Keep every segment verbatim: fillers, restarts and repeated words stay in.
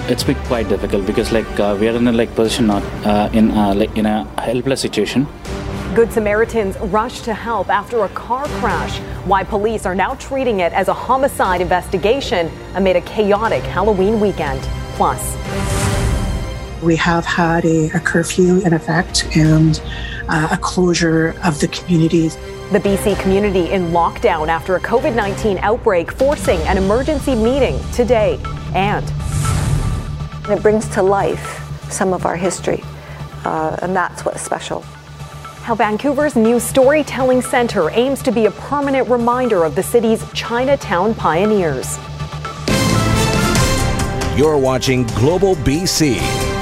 It's been quite difficult because like uh, we are in a like position not uh, in uh, like in a helpless situation. Good Samaritans rushed to help after a car crash. Why police are now treating it as a homicide investigation amid a chaotic Halloween weekend. Plus, we have had a, a curfew in effect and uh, a closure of the communities. The B C community in lockdown after a COVID nineteen outbreak, forcing an emergency meeting today. And it brings to life some of our history, uh, and that's what's special. How Vancouver's new storytelling centre aims to be a permanent reminder of the city's Chinatown pioneers. You're watching Global B C.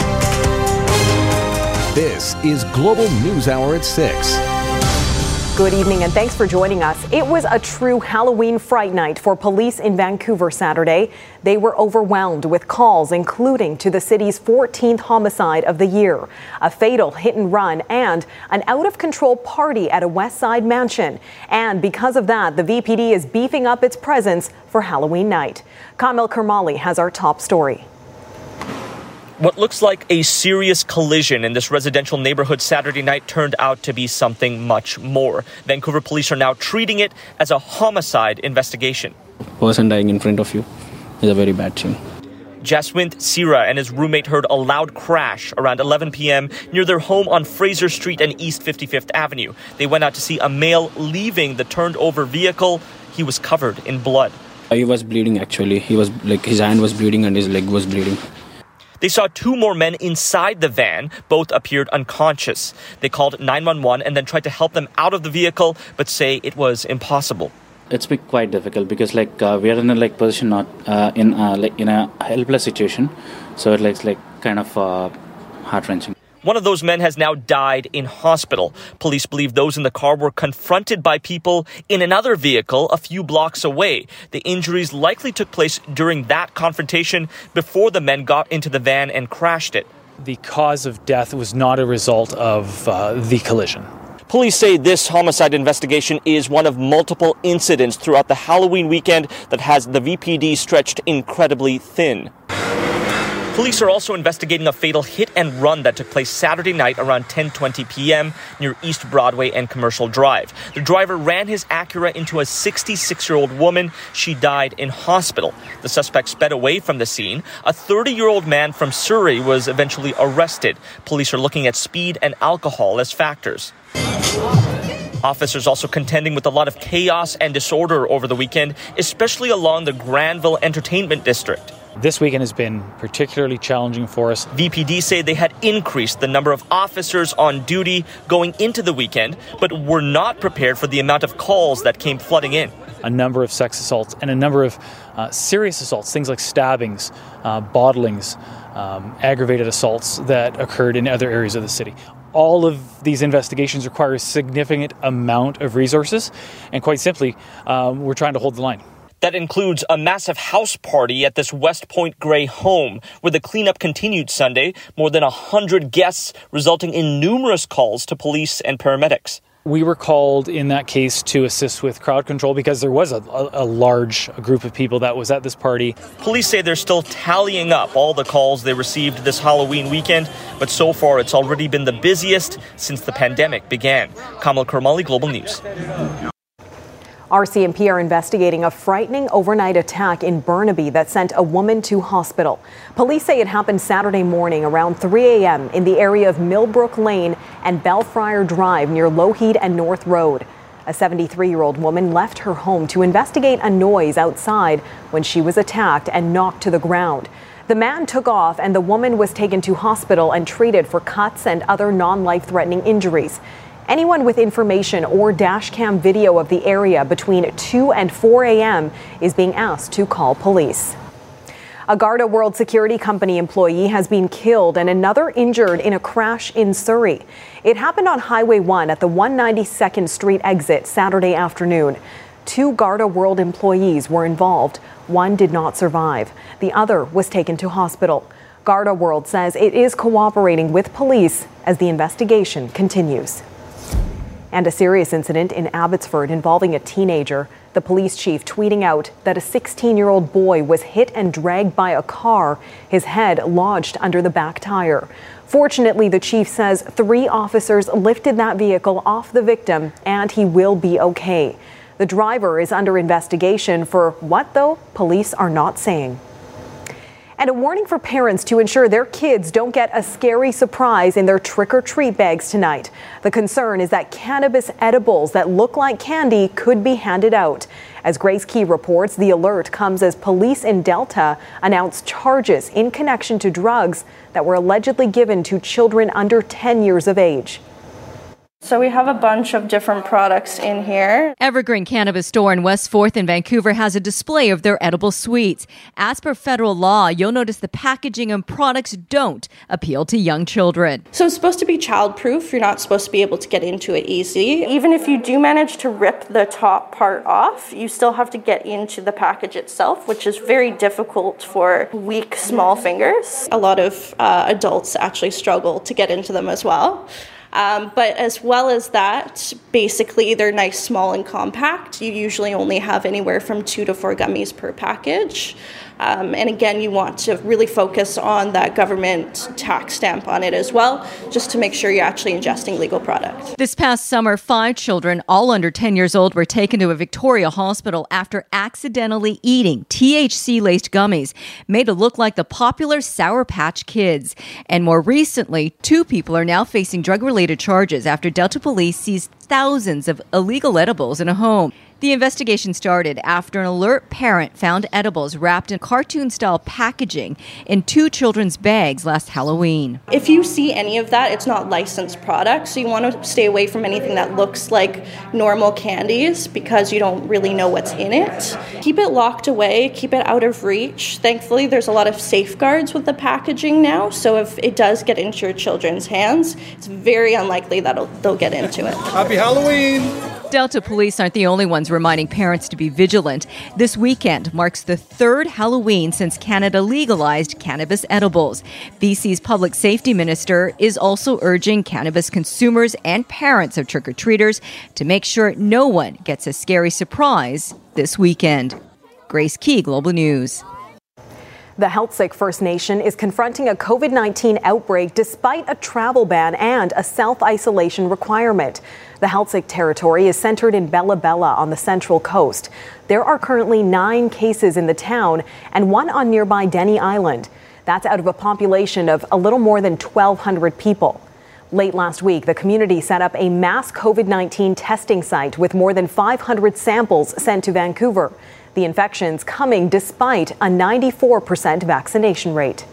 This is Global News Hour at six. Good evening and thanks for joining us. It was a true Halloween fright night for police in Vancouver Saturday. They were overwhelmed with calls, including to the city's fourteenth homicide of the year, a fatal hit and run, and an out-of-control party at a West Side mansion. And because of that, the V P D is beefing up its presence for Halloween night. Kamil Kermali has our top story. What looks like a serious collision in this residential neighborhood Saturday night turned out to be something much more. Vancouver police are now treating it as a homicide investigation. Person dying in front of you is a very bad thing. Jaswint Sira and his roommate heard a loud crash around eleven p.m. near their home on Fraser Street and East fifty-fifth Avenue. They went out to see a male leaving the turned-over vehicle. He was covered in blood. He was bleeding actually. He was like his hand was bleeding and his leg was bleeding. They saw two more men inside the van. Both appeared unconscious. They called nine one one and then tried to help them out of the vehicle, but say it was impossible. It's been quite difficult because like uh, we are in a like position not uh, in uh, like in a helpless situation, so it like like kind of uh, heart-wrenching. One of those men has now died in hospital. Police believe those in the car were confronted by people in another vehicle a few blocks away. The injuries likely took place during that confrontation before the men got into the van and crashed it. The cause of death was not a result of uh, the collision. Police say this homicide investigation is one of multiple incidents throughout the Halloween weekend that has the V P D stretched incredibly thin. Police are also investigating a fatal hit and run that took place Saturday night around ten twenty p.m. near East Broadway and Commercial Drive. The driver ran his Acura into a sixty-six-year-old woman. She died in hospital. The suspect sped away from the scene. A thirty-year-old man from Surrey was eventually arrested. Police are looking at speed and alcohol as factors. Officers also contending with a lot of chaos and disorder over the weekend, especially along the Granville Entertainment District. This weekend has been particularly challenging for us. V P D say they had increased the number of officers on duty going into the weekend, but were not prepared for the amount of calls that came flooding in. A number of sex assaults and a number of uh, serious assaults, things like stabbings, uh, bottlings, um, aggravated assaults that occurred in other areas of the city. All of these investigations require a significant amount of resources, and quite simply, um, we're trying to hold the line. That includes a massive house party at this West Point Grey home, where the cleanup continued Sunday. More than one hundred guests, resulting in numerous calls to police and paramedics. We were called in that case to assist with crowd control because there was a, a, a large group of people that was at this party. Police say they're still tallying up all the calls they received this Halloween weekend, but so far it's already been the busiest since the pandemic began. Kamil Kermali, Global News. R C M P are investigating a frightening overnight attack in Burnaby that sent a woman to hospital. Police say it happened Saturday morning around three a.m. in the area of Millbrook Lane and Belfriar Drive near Lougheed and North Road. A seventy-three-year-old woman left her home to investigate a noise outside when she was attacked and knocked to the ground. The man took off and the woman was taken to hospital and treated for cuts and other non-life-threatening injuries. Anyone with information or dashcam video of the area between two and four a.m. is being asked to call police. A Garda World Security Company employee has been killed and another injured in a crash in Surrey. It happened on Highway one at the one hundred ninety-second Street exit Saturday afternoon. Two Garda World employees were involved. One did not survive. The other was taken to hospital. Garda World says it is cooperating with police as the investigation continues. And a serious incident in Abbotsford involving a teenager. The police chief tweeting out that a sixteen-year-old boy was hit and dragged by a car, his head lodged under the back tire. Fortunately, the chief says three officers lifted that vehicle off the victim and he will be okay. The driver is under investigation for what, though, police are not saying. And a warning for parents to ensure their kids don't get a scary surprise in their trick-or-treat bags tonight. The concern is that cannabis edibles that look like candy could be handed out. As Grace Key reports, the alert comes as police in Delta announced charges in connection to drugs that were allegedly given to children under ten years of age. So we have a bunch of different products in here. Evergreen Cannabis Store in West fourth in Vancouver has a display of their edible sweets. As per federal law, you'll notice the packaging and products don't appeal to young children. So it's supposed to be child-proof. You're not supposed to be able to get into it easy. Even if you do manage to rip the top part off, you still have to get into the package itself, which is very difficult for weak, small fingers. A lot of uh, adults actually struggle to get into them as well. Um, but as well as that, basically they're nice, small, and compact. You usually only have anywhere from two to four gummies per package. Um, and again, you want to really focus on that government tax stamp on it as well, just to make sure you're actually ingesting legal product. This past summer, five children, all under ten years old, were taken to a Victoria hospital after accidentally eating T H C-laced gummies made to look like the popular Sour Patch Kids. And more recently, two people are now facing drug-related charges after Delta police seized thousands of illegal edibles in a home. The investigation started after an alert parent found edibles wrapped in cartoon-style packaging in two children's bags last Halloween. If you see any of that, it's not licensed product, so you want to stay away from anything that looks like normal candies because you don't really know what's in it. Keep it locked away, keep it out of reach. Thankfully, there's a lot of safeguards with the packaging now, so if it does get into your children's hands, it's very unlikely that they'll get into it. Happy Halloween! Delta police aren't the only ones reminding parents to be vigilant. This weekend marks the third Halloween since Canada legalized cannabis edibles. B C's public safety minister is also urging cannabis consumers and parents of trick-or-treaters to make sure no one gets a scary surprise this weekend. Grace Key, Global News. The Heiltsuk First Nation is confronting a COVID nineteen outbreak despite a travel ban and a self-isolation requirement. The Heiltsuk territory is centered in Bella Bella on the Central Coast. There are currently nine cases in the town and one on nearby Denny Island. That's out of a population of a little more than twelve hundred people. Late last week, the community set up a mass COVID nineteen testing site with more than five hundred samples sent to Vancouver. The infections coming despite a ninety-four percent vaccination rate.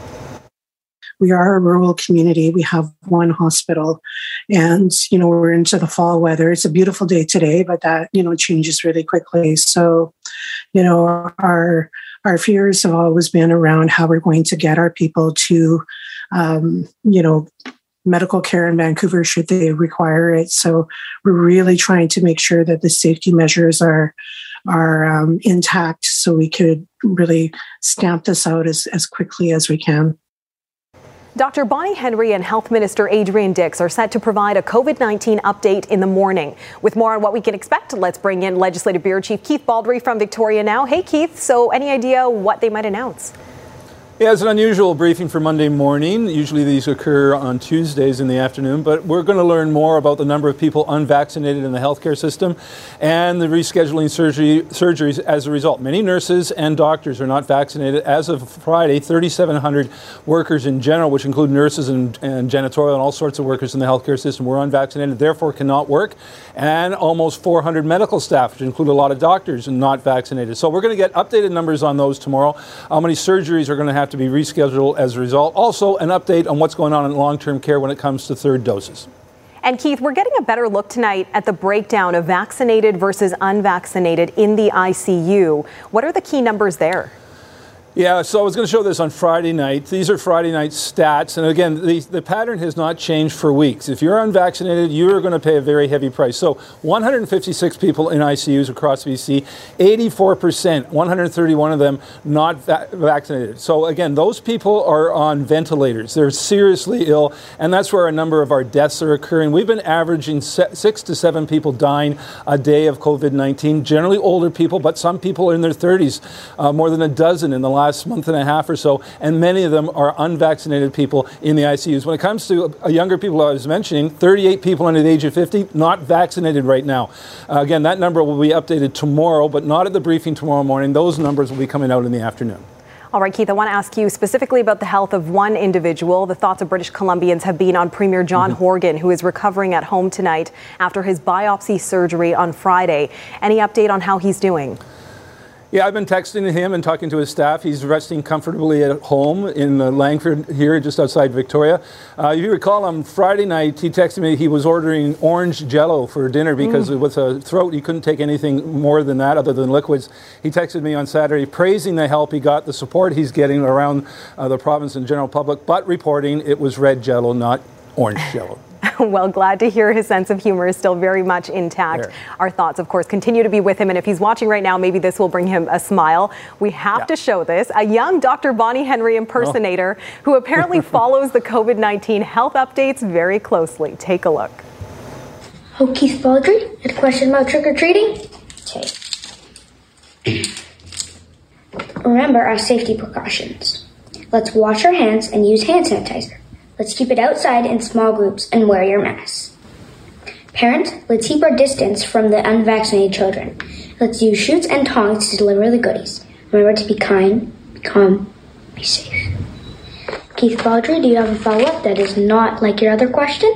We are a rural community. We have one hospital and, you know, we're into the fall weather. It's a beautiful day today, but that, you know, changes really quickly. So, you know, our, our fears have always been around how we're going to get our people to, um, you know, medical care in Vancouver should they require it. So we're really trying to make sure that the safety measures are are um, intact so we could really stamp this out as, as quickly as we can. Doctor Bonnie Henry and Health Minister Adrian Dix are set to provide a COVID nineteen update in the morning. With more on what we can expect, let's bring in Legislative Bureau Chief Keith Baldry from Victoria now. Hey, Keith, so any idea what they might announce? Yeah, it's an unusual briefing for Monday morning. Usually these occur on Tuesdays in the afternoon, but we're going to learn more about the number of people unvaccinated in the healthcare system and the rescheduling surgery, surgeries as a result. Many nurses and doctors are not vaccinated. As of Friday, thirty-seven hundred workers in general, which include nurses and, and janitorial and all sorts of workers in the healthcare system, were unvaccinated, therefore cannot work. And almost four hundred medical staff, which include a lot of doctors, and not vaccinated. So we're going to get updated numbers on those tomorrow. How many surgeries are going to have to be rescheduled as a result. Also, an update on what's going on in long-term care when it comes to third doses. And Keith, we're getting a better look tonight at the breakdown of vaccinated versus unvaccinated in the I C U. What are the key numbers there? Yeah, so I was going to show this on Friday night. These are Friday night stats. And again, the, the pattern has not changed for weeks. If you're unvaccinated, you are going to pay a very heavy price. So one hundred fifty-six people in I C Us across B C, eighty-four percent, one hundred thirty-one of them not va- vaccinated. So again, those people are on ventilators. They're seriously ill, and that's where a number of our deaths are occurring. We've been averaging se- six to seven people dying a day of COVID nineteen, generally older people, but some people are in their thirties, uh, more than a dozen in the last last month and a half or so, and many of them are unvaccinated people in the I C Us. When it comes to uh, younger people I was mentioning, thirty-eight people under the age of fifty not vaccinated right now. Uh, again, that number will be updated tomorrow, but not at the briefing tomorrow morning. Those numbers will be coming out in the afternoon. All right, Keith, I want to ask you specifically about the health of one individual. The thoughts of British Columbians have been on Premier John mm-hmm. Horgan, who is recovering at home tonight after his biopsy surgery on Friday. Any update on how he's doing? Yeah, I've been texting him and talking to his staff. He's resting comfortably at home in uh, Langford here, just outside Victoria. Uh, if you recall, on Friday night, he texted me he was ordering orange Jell-O for dinner because mm. with a throat, he couldn't take anything more than that other than liquids. He texted me on Saturday praising the help he got, the support he's getting around uh, the province and general public, but reporting it was red Jell-O, not orange Jell-O. Well, glad to hear his sense of humor is still very much intact. There. Our thoughts, of course, continue to be with him. And if he's watching right now, maybe this will bring him a smile. We have yeah. to show this. A young Doctor Bonnie Henry impersonator oh. who apparently follows the COVID nineteen health updates very closely. Take a look. Oh, Keith Baldry, had a question about trick-or-treating? Okay. Remember our safety precautions. Let's wash our hands and use hand sanitizer. Let's keep it outside in small groups and wear your mask. Parents, let's keep our distance from the unvaccinated children. Let's use chutes and tongs to deliver the goodies. Remember to be kind, be calm, be safe. Keith Baldry, do you have a follow-up that is not like your other question?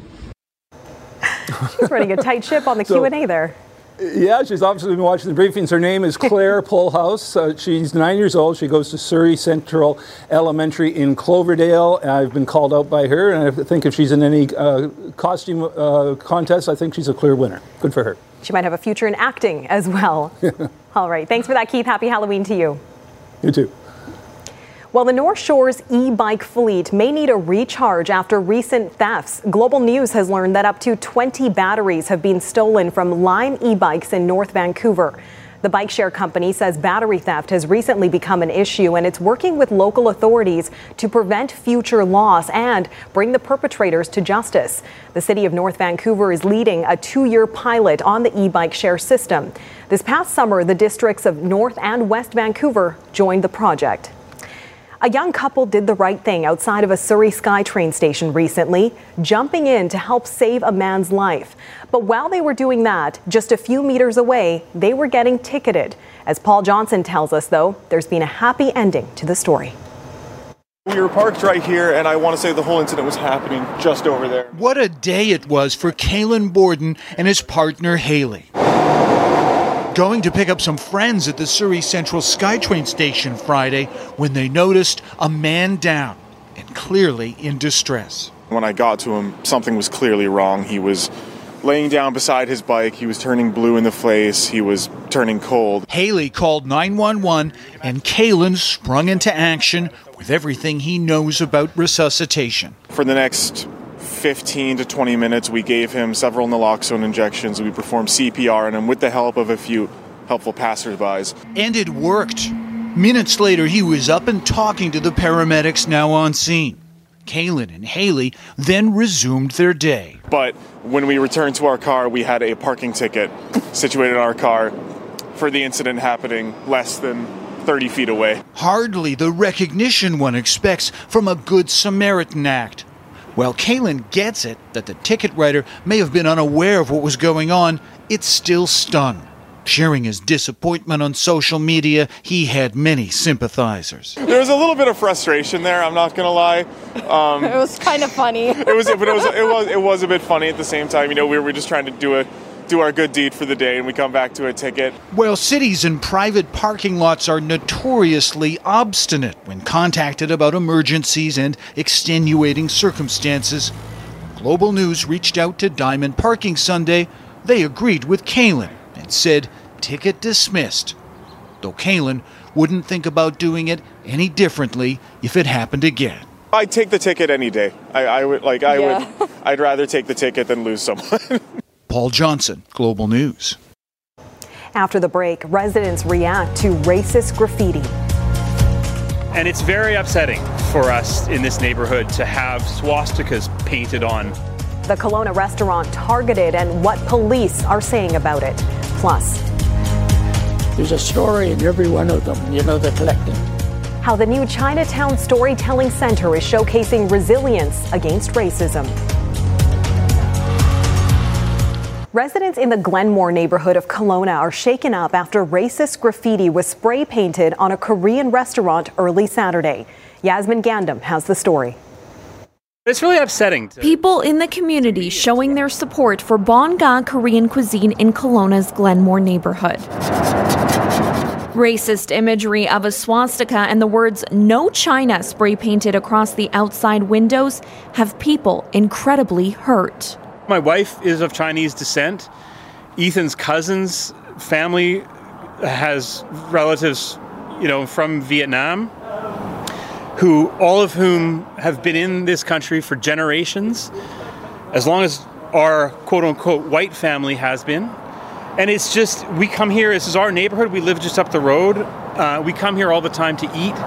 She's running a tight ship on the so, Q and A there. Yeah, she's obviously been watching the briefings. Her name is Claire Polhouse. Uh, she's nine years old. She goes to Surrey Central Elementary in Cloverdale. I've been called out by her, and I think if she's in any uh, costume uh, contest, I think she's a clear winner. Good for her. She might have a future in acting as well. All right. Thanks for that, Keith. Happy Halloween to you. You too. Well, the North Shore's e-bike fleet may need a recharge after recent thefts. Global News has learned that up to twenty batteries have been stolen from Lime e-bikes in North Vancouver. The bike share company says battery theft has recently become an issue, and it's working with local authorities to prevent future loss and bring the perpetrators to justice. The city of North Vancouver is leading a two-year pilot on the e-bike share system. This past summer, the districts of North and West Vancouver joined the project. A young couple did the right thing outside of a Surrey SkyTrain station recently, jumping in to help save a man's life. But while they were doing that, just a few meters away, they were getting ticketed. As Paul Johnson tells us, though, there's been a happy ending to the story. We were parked right here, and I want to say the whole incident was happening just over there. What a day it was for Kalen Borden and his partner Haley. Going to pick up some friends at the Surrey Central SkyTrain station Friday when they noticed a man down and clearly in distress. When I got to him, something was clearly wrong. He was laying down beside his bike. He was turning blue in the face. He was turning cold. Haley called nine one one and Kalen sprung into action with everything he knows about resuscitation. For the next fifteen to twenty minutes, we gave him several naloxone injections. We performed C P R on him with the help of a few helpful passersbys. And it worked. Minutes later, he was up and talking to the paramedics now on scene. Kalen and Haley then resumed their day. But when we returned to our car, we had a parking ticket situated in our car for the incident happening less than thirty feet away. Hardly the recognition one expects from a Good Samaritan act. While Kalen gets it that the ticket writer may have been unaware of what was going on, it still stung. Sharing his disappointment on social media, he had many sympathizers. There was a little bit of frustration there, I'm not going to lie. Um, it was kind of funny. it was, but it was, it was, it was a bit funny at the same time. You know, we were just trying to do a do our good deed for the day, and we come back to a ticket. Well, cities and private parking lots are notoriously obstinate when contacted about emergencies and extenuating circumstances. Global News reached out to Diamond Parking Sunday. They agreed with Kalen and said ticket dismissed, though Kalen wouldn't think about doing it any differently if it happened again. I'd take the ticket any day. I, I would like. I Yeah. would. I'd rather take the ticket than lose someone. Paul Johnson, Global News. After the break, residents react to racist graffiti. And it's very upsetting for us in this neighborhood to have swastikas painted on. The Kelowna restaurant targeted and what police are saying about it. Plus, there's a story in every one of them, you know, the collecting. How the new Chinatown Storytelling Center is showcasing resilience against racism. Residents in the Glenmore neighborhood of Kelowna are shaken up after racist graffiti was spray painted on a Korean restaurant early Saturday. Yasmin Gandam has the story. It's really upsetting. People in the community showing their support for Bonga Korean cuisine in Kelowna's Glenmore neighborhood. Racist imagery of a swastika and the words "No China" spray painted across the outside windows have people incredibly hurt. My wife is of Chinese descent. Ethan's cousin's family has relatives, you know, from Vietnam, who all of whom have been in this country for generations, as long as our quote-unquote white family has been. And it's just, we come here, this is our neighborhood, we live just up the road. Uh, we come here all the time to eat.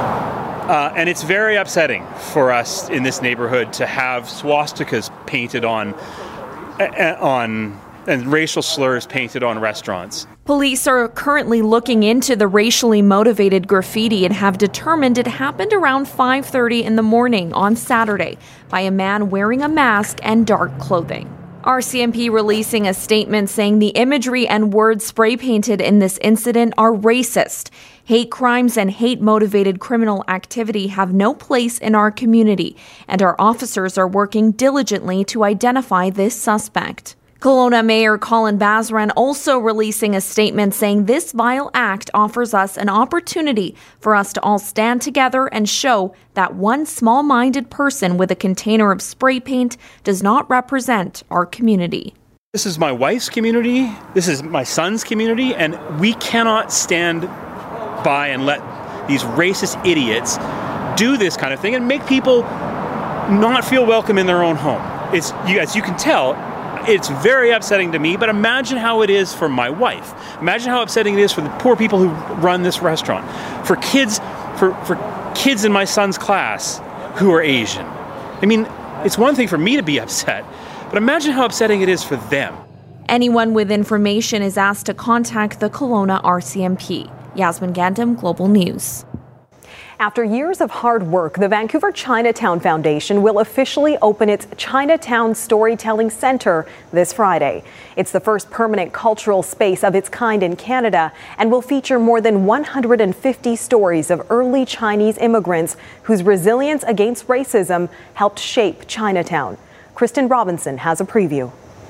Uh, and it's very upsetting for us in this neighborhood to have swastikas painted on, uh, on and racial slurs painted on restaurants. Police are currently looking into the racially motivated graffiti and have determined it happened around five thirty in the morning on Saturday by a man wearing a mask and dark clothing. R C M P releasing a statement saying the imagery and words spray painted in this incident are racist. Hate crimes and hate-motivated criminal activity have no place in our community, and our officers are working diligently to identify this suspect. Kelowna Mayor Colin Basran also releasing a statement saying this vile act offers us an opportunity for us to all stand together and show that one small-minded person with a container of spray paint does not represent our community. This is my wife's community, this is my son's community, and we cannot stand by and let these racist idiots do this kind of thing and make people not feel welcome in their own home. It's, you, as you can tell, it's very upsetting to me, but imagine how it is for my wife. Imagine how upsetting it is for the poor people who run this restaurant, for kids, for, for kids in my son's class who are Asian. I mean, it's one thing for me to be upset, but imagine how upsetting it is for them. Anyone with information is asked to contact the Kelowna R C M P. Yasmin Gandam, Global News. After years of hard work, the Vancouver Chinatown Foundation will officially open its Chinatown Storytelling Center this Friday. It's the first permanent cultural space of its kind in Canada and will feature more than one hundred fifty stories of early Chinese immigrants whose resilience against racism helped shape Chinatown. Kristen Robinson has a preview.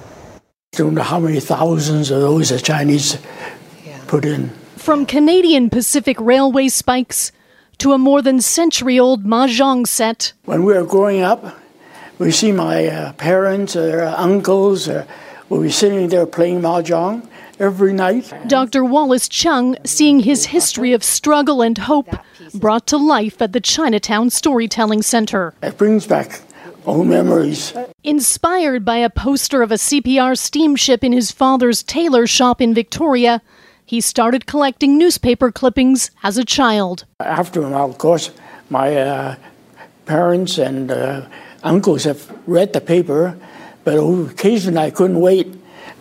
I don't know how many thousands of those the Chinese put in. From Canadian Pacific Railway spikes to a more than century-old mahjong set. When we were growing up, we see my uh, parents or uh, uncles uh, will be sitting there playing mahjong every night. Doctor Wallace Chung seeing his history of struggle and hope brought to life at the Chinatown Storytelling Center. It brings back old memories. Inspired by a poster of a C P R steamship in his father's tailor shop in Victoria, he started collecting newspaper clippings as a child. After, of course, my uh, parents and uh, uncles have read the paper, but occasionally I couldn't wait.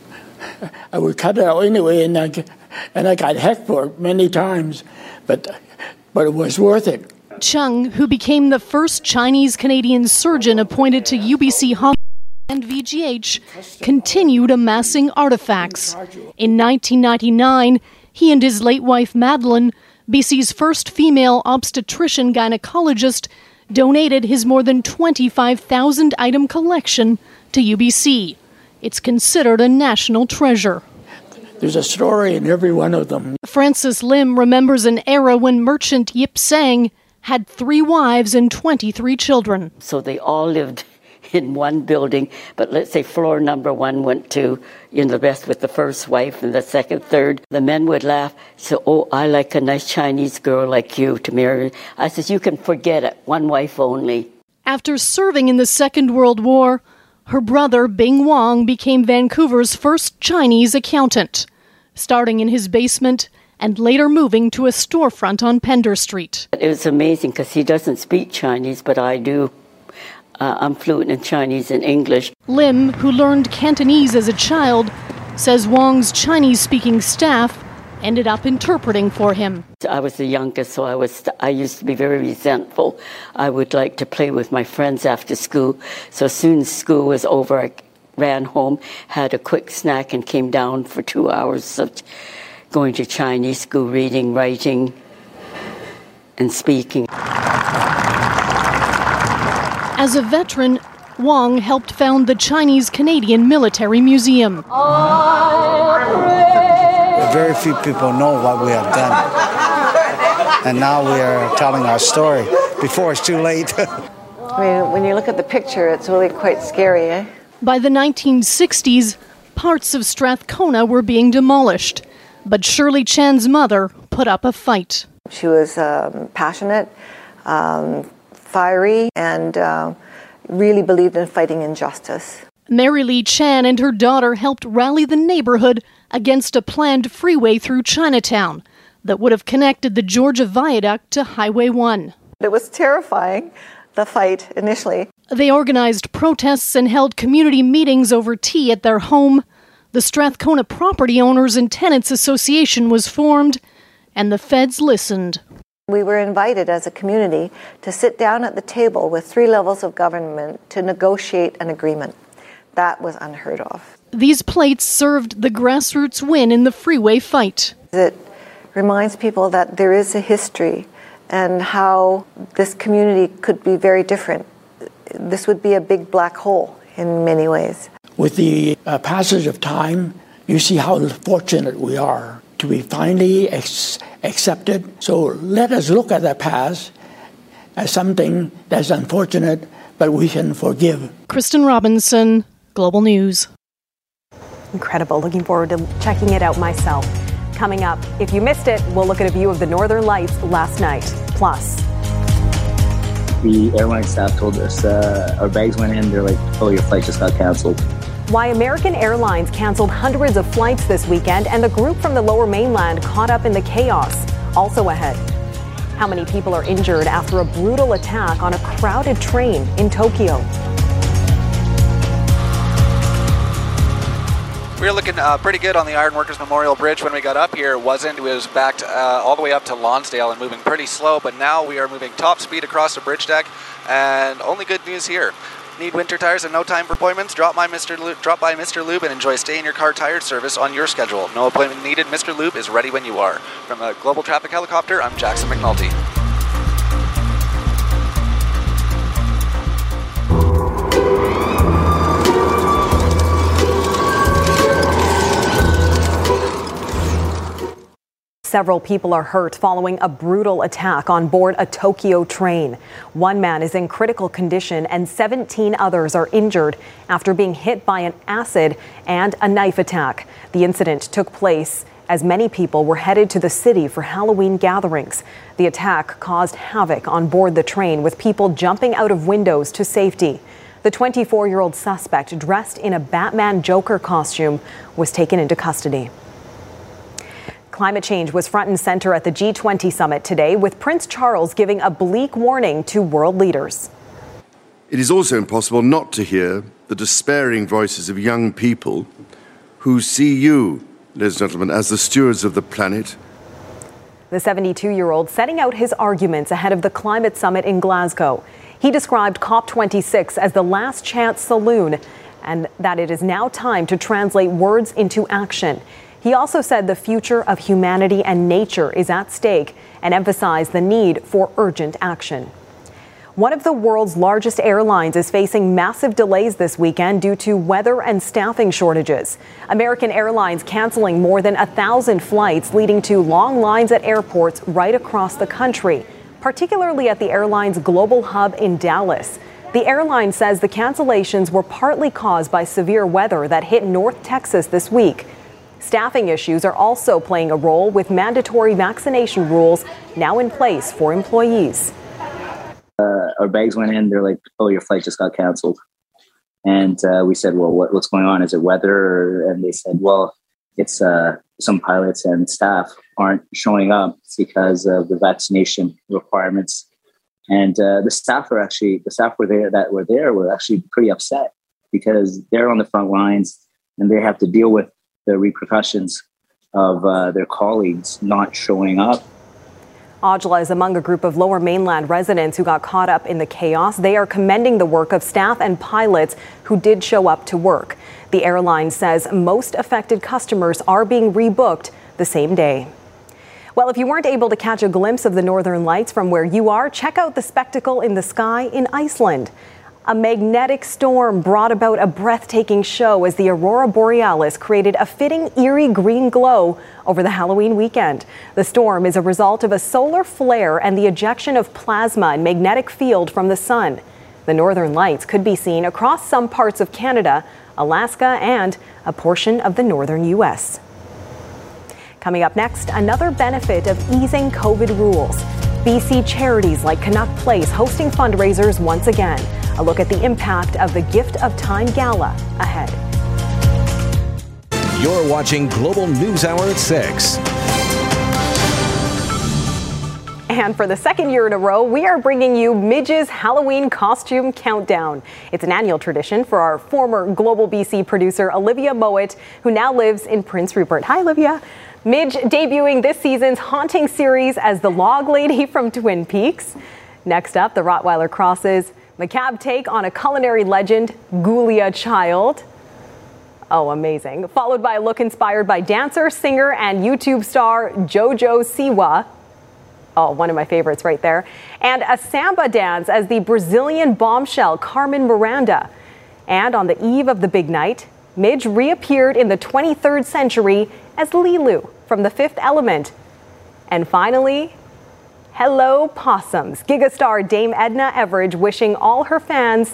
I would cut it out anyway, and I, and I got hecked for it many times, but, but it was worth it. Chung, who became the first Chinese-Canadian surgeon appointed to U B C Hospital and V G H, continued amassing artifacts. In nineteen ninety-nine, he and his late wife Madeline, B C's first female obstetrician gynecologist, donated his more than twenty-five thousand item collection to U B C. It's considered a national treasure. There's a story in every one of them. Francis Lim remembers an era when merchant Yip Sang had three wives and twenty-three children. So they all lived in one building, but let's say floor number one went to, you know, the best with the first wife and the second, third. The men would laugh. So, oh, I like a nice Chinese girl like you to marry. I says, you can forget it. One wife only. After serving in the Second World War, her brother, Bing Wong, became Vancouver's first Chinese accountant, starting in his basement and later moving to a storefront on Pender Street. It was amazing because he doesn't speak Chinese, but I do. Uh, I'm fluent in Chinese and English. Lim, who learned Cantonese as a child, says Wong's Chinese-speaking staff ended up interpreting for him. I was the youngest, so I was. I used to be very resentful. I would like to play with my friends after school. So as soon as school was over, I ran home, had a quick snack, and came down for two hours of going to Chinese school, reading, writing, and speaking. As a veteran, Wong helped found the Chinese-Canadian Military Museum. Very few people know what we have done. And now we are telling our story before it's too late. I mean, when you look at the picture, it's really quite scary, eh? By the nineteen sixties, parts of Strathcona were being demolished, but Shirley Chan's mother put up a fight. She was um, passionate, um, fiery, and uh, really believed in fighting injustice. Mary Lee Chan and her daughter helped rally the neighborhood against a planned freeway through Chinatown that would have connected the Georgia Viaduct to Highway one. It was terrifying, the fight initially. They organized protests and held community meetings over tea at their home. The Strathcona Property Owners and Tenants Association was formed, and the feds listened. We were invited as a community to sit down at the table with three levels of government to negotiate an agreement. That was unheard of. These plates served the grassroots win in the freeway fight. It reminds people that there is a history and how this community could be very different. This would be a big black hole in many ways. With the uh, passage of time, you see how fortunate we are to be finally ex- accepted. So let us look at the past as something that's unfortunate, but we can forgive. Kristen Robinson, Global News. Incredible. Looking forward to checking it out myself. Coming up, if you missed it, we'll look at a view of the Northern Lights last night. Plus, the airline staff told us uh, our bags went in. They're like, oh, your flight just got canceled. why American Airlines canceled hundreds of flights this weekend and the group from the Lower Mainland caught up in the chaos. Also ahead, how many people are injured after a brutal attack on a crowded train in Tokyo. We were looking uh, pretty good on the Ironworkers Memorial Bridge when we got up here. It wasn't. It was backed uh, all the way up to Lonsdale and moving pretty slow, but now we are moving top speed across the bridge deck, and only good news here. Need winter tires and no time for appointments? Drop by Mister Lube, drop by Mister Lube and enjoy stay in your car tire service on your schedule. No appointment needed. Mister Lube is ready when you are. From a Global Traffic Helicopter, I'm Jackson McNulty. Several people are hurt following a brutal attack on board a Tokyo train. One man is in critical condition and seventeen others are injured after being hit by an acid and a knife attack. The incident took place as many people were headed to the city for Halloween gatherings. The attack caused havoc on board the train, with people jumping out of windows to safety. The twenty-four-year-old suspect, dressed in a Batman Joker costume, was taken into custody. Climate change was front and center at the G twenty summit today, with Prince Charles giving a bleak warning to world leaders. It is also impossible not to hear the despairing voices of young people who see you, ladies and gentlemen, as the stewards of the planet. The seventy-two-year-old setting out his arguments ahead of the climate summit in Glasgow. He described COP twenty-six as the last chance saloon, and that it is now time to translate words into action. He also said the future of humanity and nature is at stake and emphasized the need for urgent action. One of the world's largest airlines is facing massive delays this weekend due to weather and staffing shortages. American Airlines canceling more than a thousand flights, leading to long lines at airports right across the country, particularly at the airline's global hub in Dallas. The airline says the cancellations were partly caused by severe weather that hit North Texas this week. Staffing issues are also playing a role, with mandatory vaccination rules now in place for employees. Uh, our bags went in. They're like, "Oh, your flight just got canceled." And uh, we said, "Well, what, what's going on? Is it weather?" And they said, "Well, it's uh, some pilots and staff aren't showing up because of the vaccination requirements." And uh, the staff are actually the staff were there that were there were actually pretty upset because they're on the front lines and they have to deal with the repercussions of uh, their colleagues not showing up. Aujla is among a group of Lower Mainland residents who got caught up in the chaos. They are commending the work of staff and pilots who did show up to work. The airline says most affected customers are being rebooked the same day. Well, if you weren't able to catch a glimpse of the Northern Lights from where you are, check out the spectacle in the sky in Iceland. A magnetic storm brought about a breathtaking show as the Aurora Borealis created a fitting, eerie green glow over the Halloween weekend. The storm is a result of a solar flare and the ejection of plasma and magnetic field from the sun. The Northern Lights could be seen across some parts of Canada, Alaska, and a portion of the northern U S. Coming up next, another benefit of easing COVID rules. B C charities like Canuck Place hosting fundraisers once again. A look at the impact of the Gift of Time Gala ahead. You're watching Global News Hour at six. And for the second year in a row, we are bringing you Midge's Halloween Costume Countdown. It's an annual tradition for our former Global B C producer, Olivia Mowat, who now lives in Prince Rupert. Hi, Olivia. Midge debuting this season's haunting series as the Log Lady from Twin Peaks. Next up, the Rottweiler crosses macabre take on a culinary legend, Ghoulia Child. Oh, amazing. Followed by a look inspired by dancer, singer, and YouTube star Jojo Siwa. Oh, one of my favorites right there. And a samba dance as the Brazilian bombshell Carmen Miranda. And on the eve of the big night, Midge reappeared in the twenty-third century as Lilu from The Fifth Element. And finally, hello, possums. Gigastar Dame Edna Everage wishing all her fans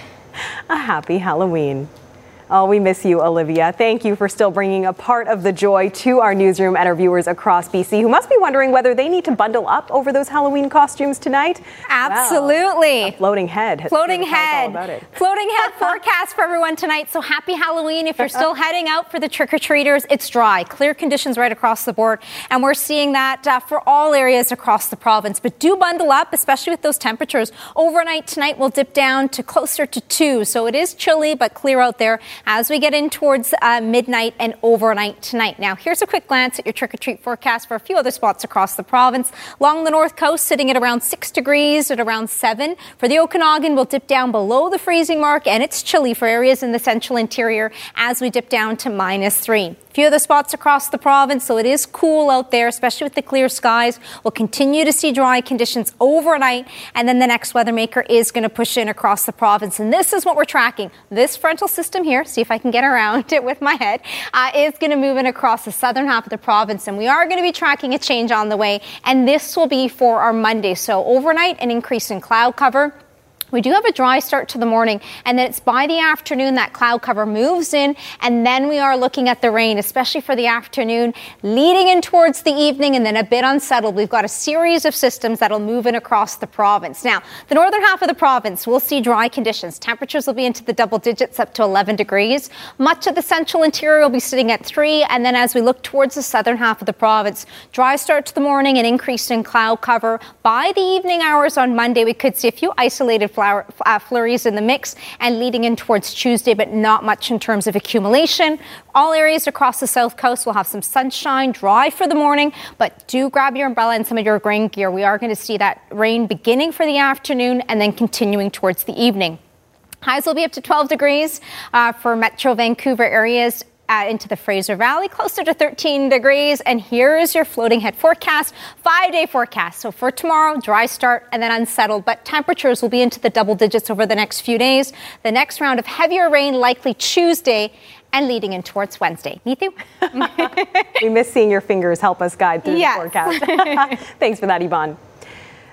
a happy Halloween. Oh, we miss you, Olivia. Thank you for still bringing a part of the joy to our newsroom and our viewers across B C who must be wondering whether they need to bundle up over those Halloween costumes tonight. Absolutely. Well, floating head. Floating head. All about it. Floating head forecast for everyone tonight. So happy Halloween. If you're still heading out for the trick-or-treaters, it's dry. Clear conditions right across the board. And we're seeing that uh, for all areas across the province. But do bundle up, especially with those temperatures. Overnight tonight, we'll dip down to closer to two. So it is chilly, but clear out there as we get in towards uh, midnight and overnight tonight. Now, here's a quick glance at your trick-or-treat forecast for a few other spots across the province. Along the north coast, sitting at around six degrees at around seven. For the Okanagan, we'll dip down below the freezing mark, and it's chilly for areas in the central interior as we dip down to minus three. A few other spots across the province, so it is cool out there, especially with the clear skies. We'll continue to see dry conditions overnight, and then the next weather maker is going to push in across the province. And this is what we're tracking. This frontal system here, see if I can get around it with my head, uh, is going to move in across the southern half of the province, and we are going to be tracking a change on the way, and this will be for our Monday. So overnight, an increase in cloud cover. We do have a dry start to the morning, and then it's by the afternoon that cloud cover moves in, and then we are looking at the rain, especially for the afternoon, leading in towards the evening, and then a bit unsettled. We've got a series of systems that'll move in across the province. Now, the northern half of the province will see dry conditions. Temperatures will be into the double digits, up to eleven degrees. Much of the central interior will be sitting at three, and then as we look towards the southern half of the province, dry start to the morning, an increase in cloud cover. By the evening hours on Monday, we could see a few isolated flowers. Uh, flurries in the mix and leading in towards Tuesday, but not much in terms of accumulation. All areas across the south coast will have some sunshine, dry for the morning, but do grab your umbrella and some of your rain gear. We are going to see that rain beginning for the afternoon and then continuing towards the evening. Highs will be up to twelve degrees uh, for Metro Vancouver areas. Uh, into the Fraser Valley, closer to thirteen degrees. And here is your floating head forecast, five-day forecast. So for tomorrow, dry start and then unsettled, but temperatures will be into the double digits over the next few days. The next round of heavier rain likely Tuesday and leading in towards Wednesday. Neetu? We miss seeing your fingers help us guide through yes. the forecast. Thanks for that, Yvonne.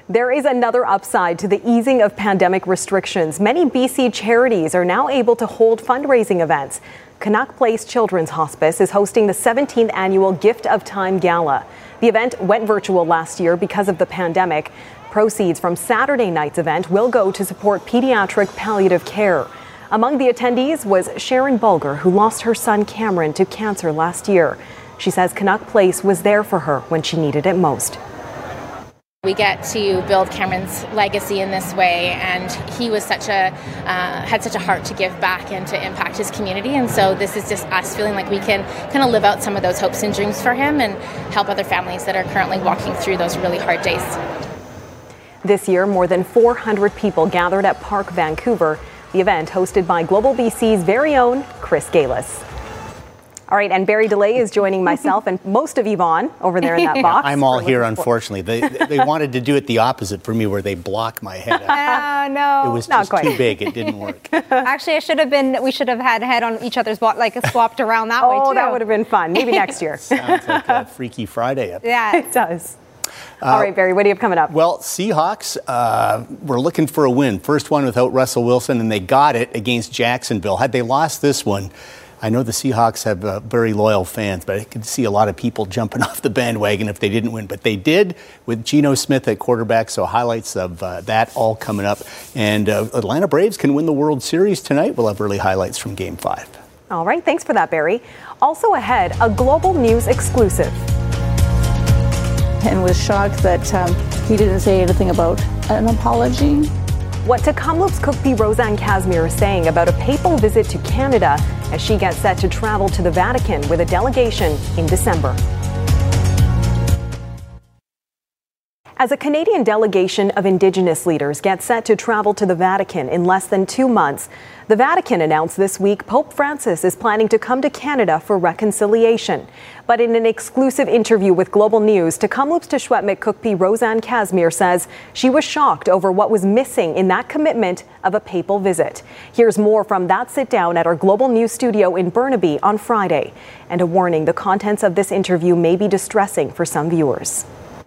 There is another upside to the easing of pandemic restrictions. Many B C charities are now able to hold fundraising events. Canuck Place Children's Hospice is hosting the seventeenth annual Gift of Time Gala. The event went virtual last year because of the pandemic. Proceeds from Saturday night's event will go to support pediatric palliative care. Among the attendees was Sharon Bulger, who lost her son Cameron to cancer last year. She says Canuck Place was there for her when she needed it most. We get to build Cameron's legacy in this way, and he was such a uh, had such a heart to give back and to impact his community, and so this is just us feeling like we can kind of live out some of those hopes and dreams for him and help other families that are currently walking through those really hard days. This year, more than four hundred people gathered at Park Vancouver, the event hosted by Global B C's very own Chris Galis. All right, and Barry DeLay is joining myself and most of Yvonne over there in that box. I'm all here, unfortunately. They they wanted to do it the opposite for me, where they block my head out. Oh, no. It was Not just quite. too big. It didn't work. Actually, I should have been, we should have had head on each other's bot, like swapped around that way, too. Oh, that would have been fun. Maybe next year. Sounds like a Freaky Friday up there. Yeah, it does. Uh, All right, Barry, what do you have coming up? Well, Seahawks uh, were looking for a win. First one without Russell Wilson, and they got it against Jacksonville. Had they lost this one, I know the Seahawks have uh, very loyal fans, but I could see a lot of people jumping off the bandwagon if they didn't win. But they did with Geno Smith at quarterback, so highlights of uh, that all coming up. And uh, Atlanta Braves can win the World Series tonight. We'll have early highlights from Game five. All right, thanks for that, Barry. Also ahead, a Global News exclusive. And was shocked that um, he didn't say anything about an apology. What to Kamloops Cook P. Roseanne Casimir is saying about a papal visit to Canada as she gets set to travel to the Vatican with a delegation in December. As a Canadian delegation of Indigenous leaders gets set to travel to the Vatican in less than two months, the Vatican announced this week Pope Francis is planning to come to Canada for reconciliation. But in an exclusive interview with Global News, Kamloops Teshwetmik Cook P. Roseanne Casimir says she was shocked over what was missing in that commitment of a papal visit. Here's more from that sit-down at our Global News studio in Burnaby on Friday. And a warning, the contents of this interview may be distressing for some viewers.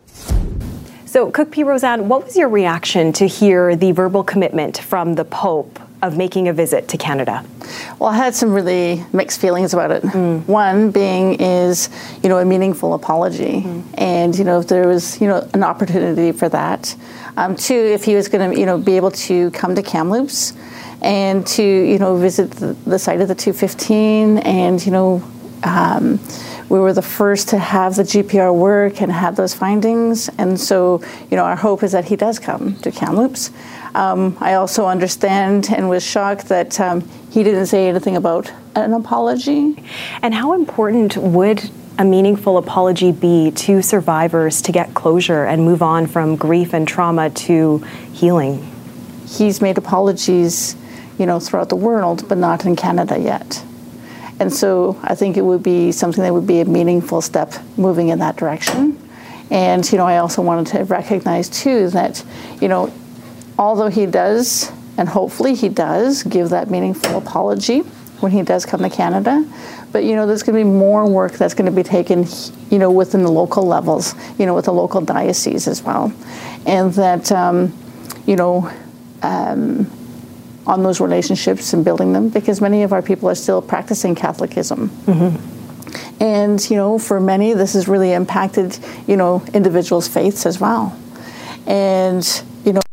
So, Cook P. Roseanne, what was your reaction to hear the verbal commitment from the Pope of making a visit to Canada? Well, I had some really mixed feelings about it. Mm. One being is, you know, a meaningful apology. Mm. And, you know, if there was, you know, an opportunity for that. Um, two, if he was going to, you know, be able to come to Kamloops and to, you know, visit the, the site of the two fifteen and, you know, um, we were the first to have the G P R work and have those findings. And so, you know, our hope is that he does come to Kamloops. Um, I also understand and was shocked that um, he didn't say anything about an apology. And how important would a meaningful apology be to survivors to get closure and move on from grief and trauma to healing? He's made apologies, you know, throughout the world, but not in Canada yet. And so I think it would be something that would be a meaningful step moving in that direction. And, you know, I also wanted to recognize, too, that, you know, although he does, and hopefully he does, give that meaningful apology when he does come to Canada, but, you know, there's going to be more work that's going to be taken, you know, within the local levels, you know, with the local diocese as well. And that, um, you know, um, on those relationships and building them, because many of our people are still practicing Catholicism. Mm-hmm. And, you know, for many, this has really impacted, you know, individuals' faiths as well. And, you know,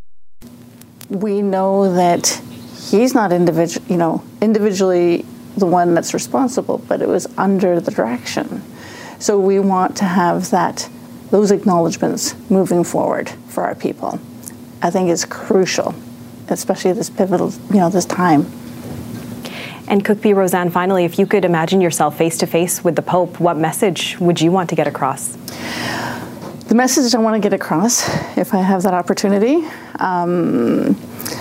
we know that he's not individual, you know, individually the one that's responsible, but it was under the direction. So we want to have that, those acknowledgements moving forward for our people. I think it's crucial, especially this pivotal, you know, this time. And Cook P. Roseanne, finally, if you could imagine yourself face-to-face with the Pope, what message would you want to get across? The message I want to get across, if I have that opportunity, um,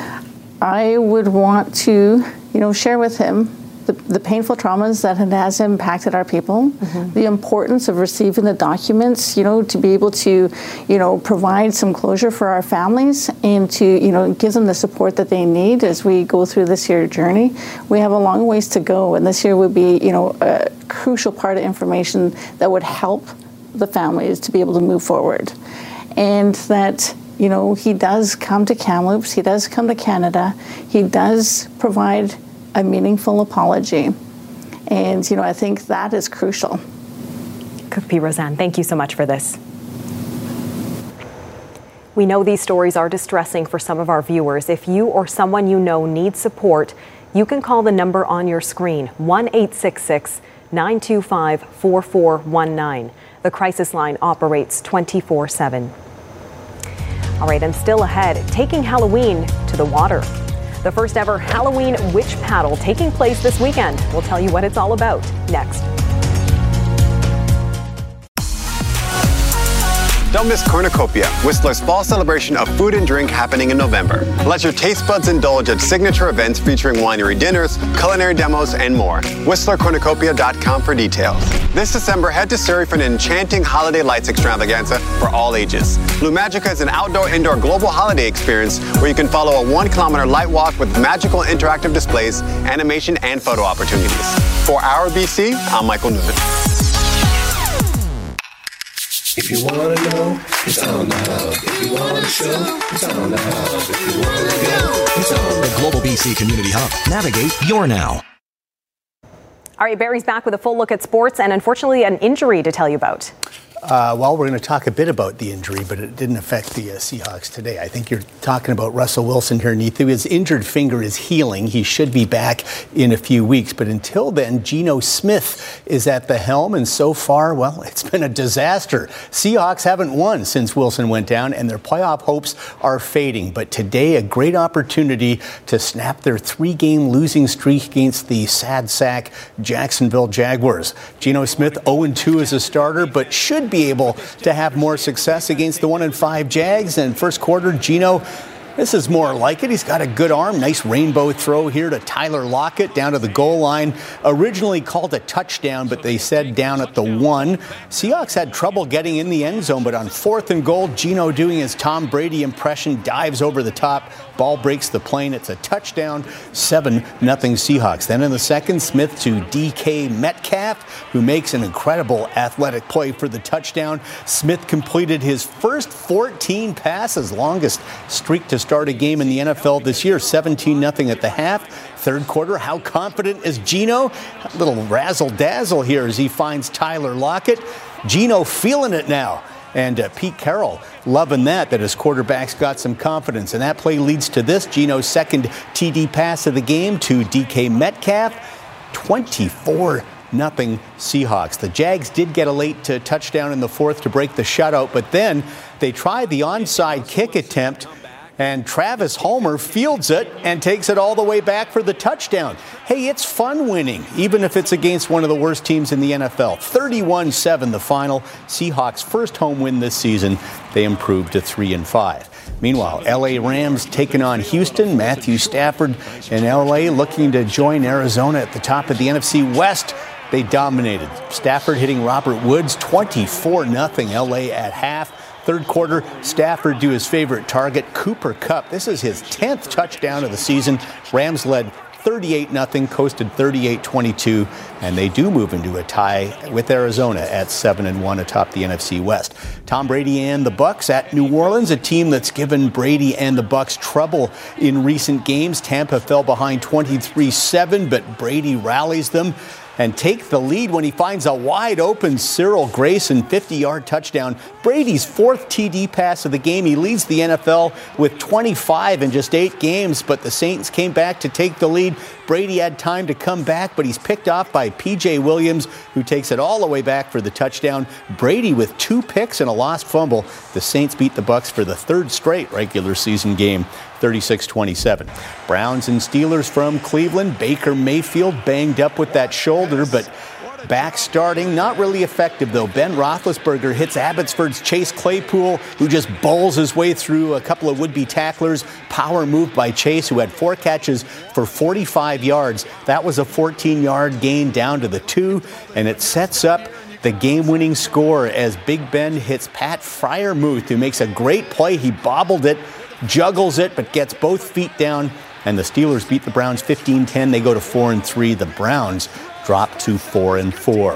I would want to, you know, share with him the, the painful traumas that it has impacted our people, mm-hmm. the importance of receiving the documents, you know, to be able to, you know, provide some closure for our families and to, you know, give them the support that they need as we go through this year journey. We have a long ways to go, and this year would be, you know, a crucial part of information that would help the families to be able to move forward. And that, you know, he does come to Kamloops, he does come to Canada, he does provide a meaningful apology. And, you know, I think that is crucial. Cook P. Roseanne, thank you so much for this. We know these stories are distressing for some of our viewers. If you or someone you know needs support, you can call the number on your screen, one eight six six, nine two five, four four one nine. The crisis line operates twenty-four seven. All right, and still ahead, taking Halloween to the water. The first ever Halloween witch paddle taking place this weekend. We'll tell you what it's all about next. Don't miss Cornucopia, Whistler's fall celebration of food and drink happening in November. Let your taste buds indulge at signature events featuring winery dinners, culinary demos, and more. Whistler Cornucopia dot com for details. This December, head to Surrey for an enchanting holiday lights extravaganza for all ages. Blue Magica is an outdoor-indoor global holiday experience where you can follow a one-kilometer light walk with magical interactive displays, animation, and photo opportunities. For Our B C, I'm Michael Newman. If you want to know, it's on the hub. If you want to show, it's on the hub. If you want to go, it's on the Global B C Community Hub. Navigate your now. All right, Barry's back with a full look at sports and unfortunately an injury to tell you about. Uh, well, we're going to talk a bit about the injury, but it didn't affect the uh, Seahawks today. I think you're talking about Russell Wilson here, Neithu. His injured finger is healing. He should be back in a few weeks. But until then, Geno Smith is at the helm. And so far, well, it's been a disaster. Seahawks haven't won since Wilson went down, and their playoff hopes are fading. But today, a great opportunity to snap their three-game losing streak against the sad sack Jacksonville Jaguars. Geno Smith oh and two as a starter, but should be able to have more success against the one and five Jags. And first quarter, Geno, this is more like it. He's got a good arm. Nice rainbow throw here to Tyler Lockett down to the goal line. Originally called a touchdown, but they said down at the one. Seahawks had trouble getting in the end zone, but on fourth and goal, Geno doing his Tom Brady impression, dives over the top. Ball breaks the plane. It's a touchdown, seven nothing Seahawks. Then in the second, Smith to D K Metcalf, who makes an incredible athletic play for the touchdown. Smith completed his first fourteen passes, longest streak to start a game in the N F L this year, seventeen nothing at the half. Third quarter, how confident is Geno? A little razzle-dazzle here as he finds Tyler Lockett. Geno feeling it now. And uh, Pete Carroll loving that, that his quarterback's got some confidence. And that play leads to this. Geno's second T D pass of the game to D K Metcalf. twenty-four nothing Seahawks. The Jags did get a late uh, touchdown in the fourth to break the shutout, but then they tried the onside kick attempt, and Travis Homer fields it and takes it all the way back for the touchdown. Hey, it's fun winning, even if it's against one of the worst teams in the N F L. thirty-one seven the final. Seahawks' first home win this season. They improved to three and five. Meanwhile, L A Rams taking on Houston. Matthew Stafford in L A looking to join Arizona at the top of the N F C West. They dominated. Stafford hitting Robert Woods, twenty-four nothing L A at half. Third quarter, Stafford to his favorite target, Cooper Kupp. This is his tenth touchdown of the season. Rams led thirty-eight nothing, coasted thirty-eight twenty-two, and they do move into a tie with Arizona at seven and one atop the N F C West. Tom Brady and the Bucs at New Orleans, a team that's given Brady and the Bucs trouble in recent games. Tampa fell behind twenty-three seven, but Brady rallies them and take the lead when he finds a wide-open Cyril Grayson fifty-yard touchdown. Brady's fourth T D pass of the game. He leads the N F L with twenty-five in just eight games, but the Saints came back to take the lead. Brady had time to come back, but he's picked off by P J Williams, who takes it all the way back for the touchdown. Brady with two picks and a lost fumble. The Saints beat the Bucs for the third straight regular season game, thirty-six twenty-seven. Browns and Steelers from Cleveland. Baker Mayfield banged up with that shoulder, but back starting. Not really effective, though. Ben Roethlisberger hits Abbotsford's Chase Claypool, who just bowls his way through a couple of would-be tacklers. Power move by Chase, who had four catches for forty-five yards. That was a fourteen-yard gain down to the two, and it sets up the game-winning score as Big Ben hits Pat Freiermuth, who makes a great play. He bobbled it, juggles it, but gets both feet down, and the Steelers beat the Browns fifteen ten. They go to four and three. The Browns drop to four and four.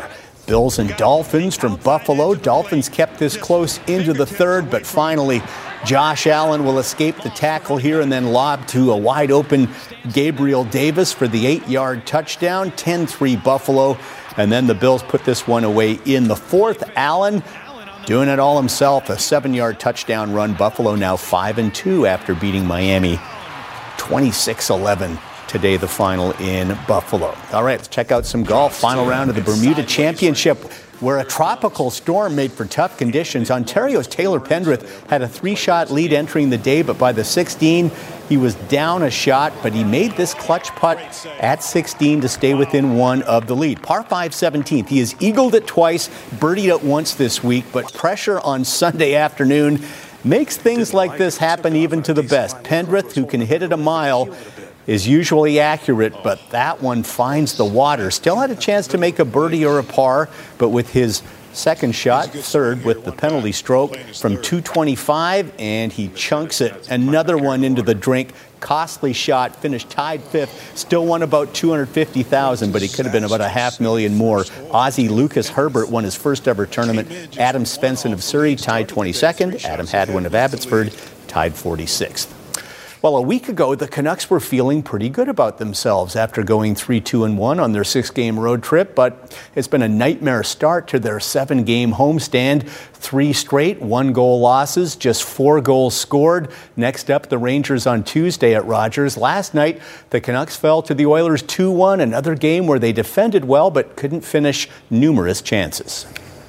Bills and Dolphins from Buffalo. Dolphins kept this close into the third, but finally Josh Allen will escape the tackle here and then lob to a wide-open Gabriel Davis for the eight-yard touchdown. ten three Buffalo. And then the Bills put this one away in the fourth. Allen doing it all himself, a seven-yard touchdown run. Buffalo now five and two after beating Miami twenty-six eleven. Today, the final in Buffalo. All right, let's check out some golf. Final round of the Bermuda Championship, where a tropical storm made for tough conditions. Ontario's Taylor Pendrith had a three-shot lead entering the day, but by the sixteen, he was down a shot, but he made this clutch putt at sixteen to stay within one of the lead. Par five seventeenth. He has eagled it twice, birdied it once this week, but pressure on Sunday afternoon makes things like this happen even to the best. Pendrith, who can hit it a mile, is usually accurate, but that one finds the water. Still had a chance to make a birdie or a par, but with his second shot, third with the penalty stroke from two twenty-five, and he chunks it. Another one into the drink. Costly shot, finished tied fifth, still won about two hundred fifty thousand dollars, but he could have been about a half million more. Aussie Lucas Herbert won his first ever tournament. Adam Svensson of Surrey tied twenty-second. Adam Hadwin of Abbotsford tied forty-sixth. Well, a week ago, the Canucks were feeling pretty good about themselves after going three two and one on their six-game road trip, but it's been a nightmare start to their seven-game homestand. Three straight one-goal losses, just four goals scored. Next up, the Rangers on Tuesday at Rogers. Last night, the Canucks fell to the Oilers two one, another game where they defended well but couldn't finish numerous chances.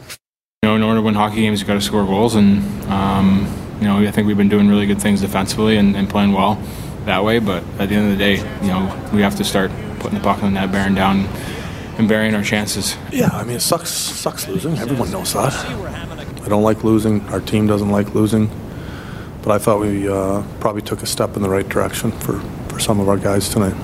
You know, in order to win hockey games, you've got to score goals, and um, you know, I think we've been doing really good things defensively and, and playing well that way. But at the end of the day, you know, we have to start putting the puck in the net, bearing down, and burying our chances. Yeah, I mean, it sucks. Sucks losing. Everyone knows that. I don't like losing. Our team doesn't like losing. But I thought we uh, probably took a step in the right direction for, for some of our guys tonight.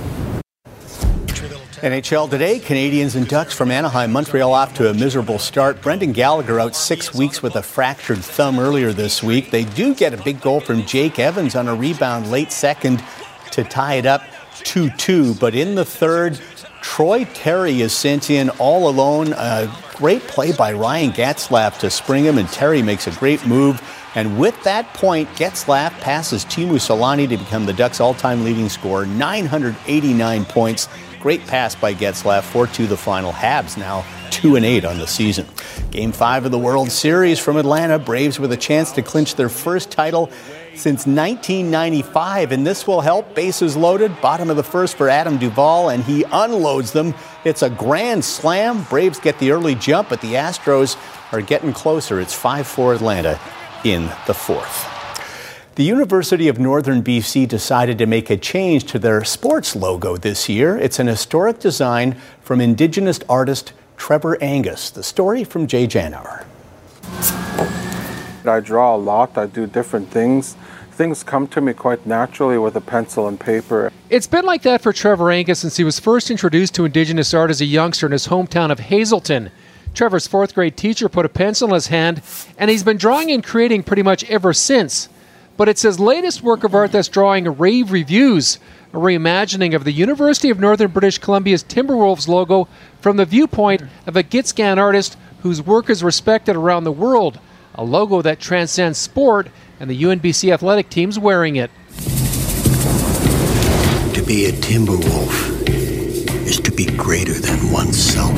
N H L today, Canadians and Ducks from Anaheim, Montreal off to a miserable start. Brendan Gallagher out six weeks with a fractured thumb earlier this week. They do get a big goal from Jake Evans on a rebound late second to tie it up two two. But in the third, Troy Terry is sent in all alone. A great play by Ryan Getzlaf to spring him, and Terry makes a great move. And with that point, Getzlaf passes Teemu Selanne to become the Ducks' all-time leading scorer, nine hundred eighty-nine points. Great pass by Getzlaf, four two the final. Habs now two and eight on the season. Game five of the World Series from Atlanta. Braves with a chance to clinch their first title since nineteen ninety-five, and this will help. Bases loaded, bottom of the first for Adam Duvall, and he unloads them. It's a grand slam. Braves get the early jump, but the Astros are getting closer. It's five four Atlanta in the fourth. The University of Northern B C decided to make a change to their sports logo this year. It's an historic design from Indigenous artist Trevor Angus. The story from Jay Janauer. I draw a lot. I do different things. Things come to me quite naturally with a pencil and paper. It's been like that for Trevor Angus since he was first introduced to Indigenous art as a youngster in his hometown of Hazelton. Trevor's fourth grade teacher put a pencil in his hand, and he's been drawing and creating pretty much ever since. But it's his latest work of art that's drawing rave reviews, a reimagining of the University of Northern British Columbia's Timberwolves logo from the viewpoint of a Gitskan artist whose work is respected around the world, a logo that transcends sport and the U N B C athletic teams wearing it. To be a Timberwolf is to be greater than oneself.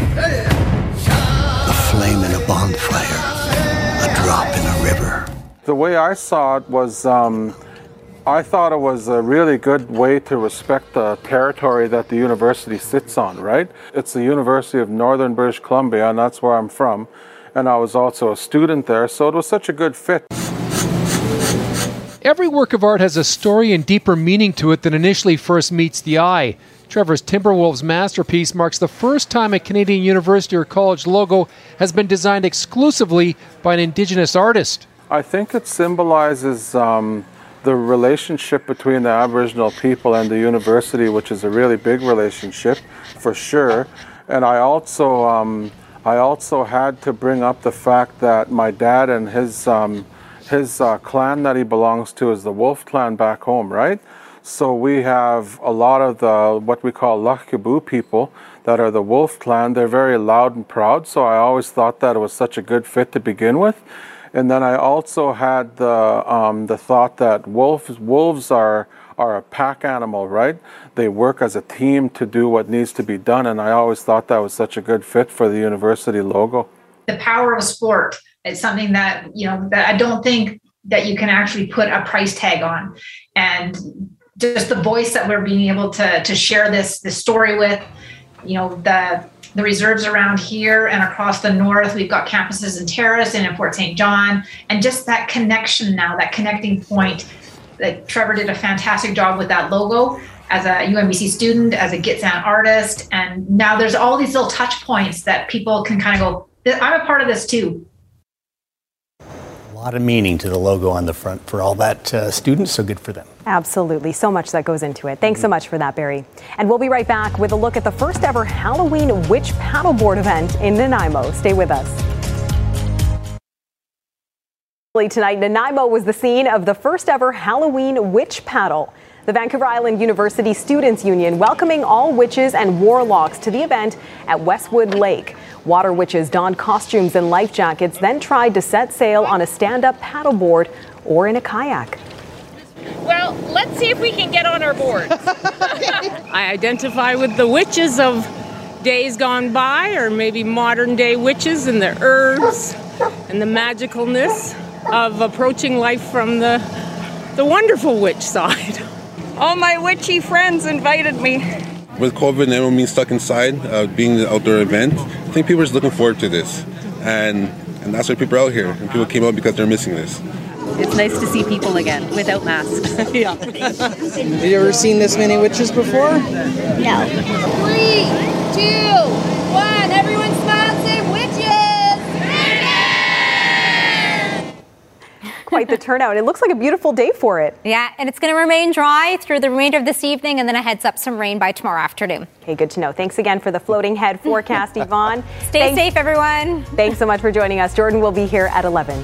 A flame in a bonfire, a drop in a river. The way I saw it was, um, I thought it was a really good way to respect the territory that the university sits on, right? It's the University of Northern British Columbia, and that's where I'm from. And I was also a student there, so it was such a good fit. Every work of art has a story and deeper meaning to it than initially first meets the eye. Trevor's Timberwolves masterpiece marks the first time a Canadian university or college logo has been designed exclusively by an Indigenous artist. I think it symbolizes um, the relationship between the Aboriginal people and the university, which is a really big relationship, for sure. And I also, um, I also had to bring up the fact that my dad and his, um, his uh, clan that he belongs to is the Wolf clan back home, right? So we have a lot of the what we call Lakhibu people that are the Wolf clan. They're very loud and proud, so I always thought that it was such a good fit to begin with. And then I also had the um, the thought that wolves wolves are are a pack animal, right? They work as a team to do what needs to be done, and I always thought that was such a good fit for the university logo. The power of sport is something that, you know, that I don't think that you can actually put a price tag on. And just the voice that we're being able to to share this this story with, you know, the the reserves around here and across the north. We've got campuses in Terrace and in Fort Saint John, and just that connection now, that connecting point. Like Trevor did a fantastic job with that logo as a U M B C student, as a Gitxsan artist, and now there's all these little touch points that people can kind of go, I'm a part of this too. A lot of meaning to the logo on the front for all that uh, students, so good for them. Absolutely. So much that goes into it. Thanks so much for that, Barry. And we'll be right back with a look at the first ever Halloween witch paddleboard event in Nanaimo. Stay with us. Tonight, Nanaimo was the scene of the first ever Halloween witch paddle. The Vancouver Island University Students' Union welcoming all witches and warlocks to the event at Westwood Lake. Water witches donned costumes and life jackets, then tried to set sail on a stand-up paddleboard or in a kayak. Well, let's see if we can get on our boards. I identify with the witches of days gone by, or maybe modern day witches and the herbs and the magicalness of approaching life from the the wonderful witch side. All my witchy friends invited me. With COVID and everyone being stuck inside, uh, being the outdoor event, I think people are just looking forward to this. And and that's why people are out here. And people came out because they're missing this. It's nice to see people again without masks. Yeah. Have you ever seen this many witches before? No. Three, two, one. Everyone smile and say witches! Quite the turnout. It looks like a beautiful day for it. Yeah, and it's going to remain dry through the remainder of this evening, and then it heads up some rain by tomorrow afternoon. Okay, good to know. Thanks again for the floating head forecast, Yvonne. Stay Thanks. safe, everyone. Thanks so much for joining us. Jordan will be here at eleven.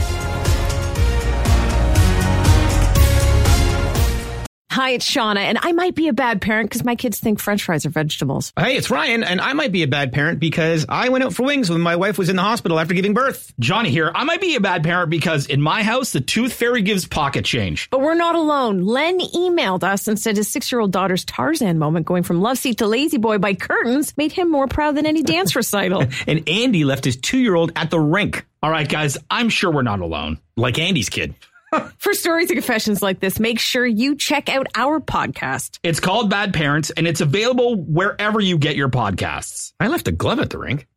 Hi, it's Shauna, and I might be a bad parent because my kids think French fries are vegetables. Hey, it's Ryan, and I might be a bad parent because I went out for wings when my wife was in the hospital after giving birth. Johnny here. I might be a bad parent because in my house, the tooth fairy gives pocket change. But we're not alone. Len emailed us and said his six-year-old daughter's Tarzan moment going from love seat to lazy boy by curtains made him more proud than any dance recital. And Andy left his two-year-old at the rink. All right, guys, I'm sure we're not alone. Like Andy's kid. For stories and confessions like this, make sure you check out our podcast. It's called Bad Parents, and it's available wherever you get your podcasts. I left a glove at the rink.